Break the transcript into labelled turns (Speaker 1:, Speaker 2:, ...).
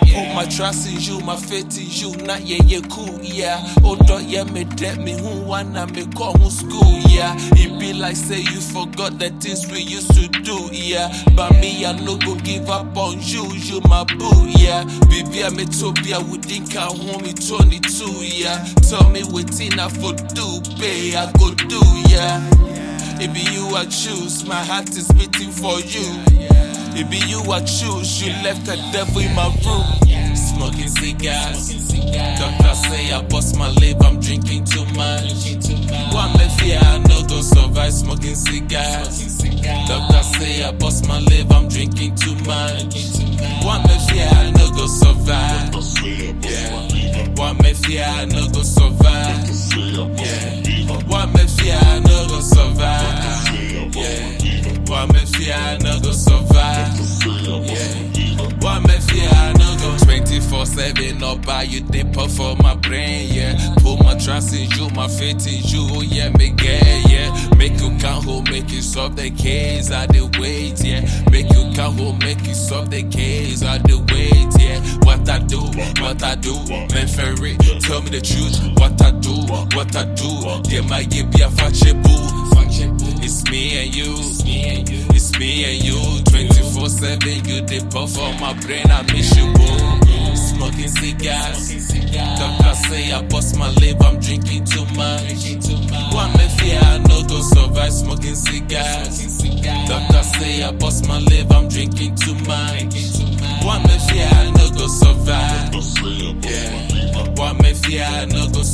Speaker 1: put my trust in you, my faith in you. Not yeah, cool, yeah. Oh, don't yeah, me debt me who wanna me call who school, yeah. It be like say you forgot the things we used to do, yeah. But me, I no go give up on you, you my boo, yeah. Baby, I'm a Tobia, we think I home me 22, yeah. Tell me what thing I for do, babe, I go do, yeah. It be you I choose, my heart is beating for you. It be you I choose, you left the devil in my room. Smoking cigars, doctor say I bust my lip, I'm drinking too much. One me fear I no go survive smoking cigars. Doctor say I bust my lip, I'm drinking too much. One me fear I no go survive. Yeah. One me fear I no go survive. Yeah. One me fear I no go survive. Yeah. One me fear I no go survive. Yeah. One me fear I no go 24/7 up by you dip up for my brain, yeah. Put my trust in you, my faith in you, oh yeah, me get, yeah. Make you count who make you solve the case, I the wait, yeah. Make you count who make you solve the case, I the wait, yeah. What I do, man ferry, tell me the truth. What I do, yeah, my yeah be a fache boo. It's me and you, it's me and you. 24/7, you dip off on my brain, I miss you, boo. Smoking cigars, doctor say I bust my lip, I'm drinking too much. One me fear I no go survive smoking cigars. Doctor say I bust my lip, I'm drinking too much. One me fear I no go survive. Yeah. One me fear I no go survive.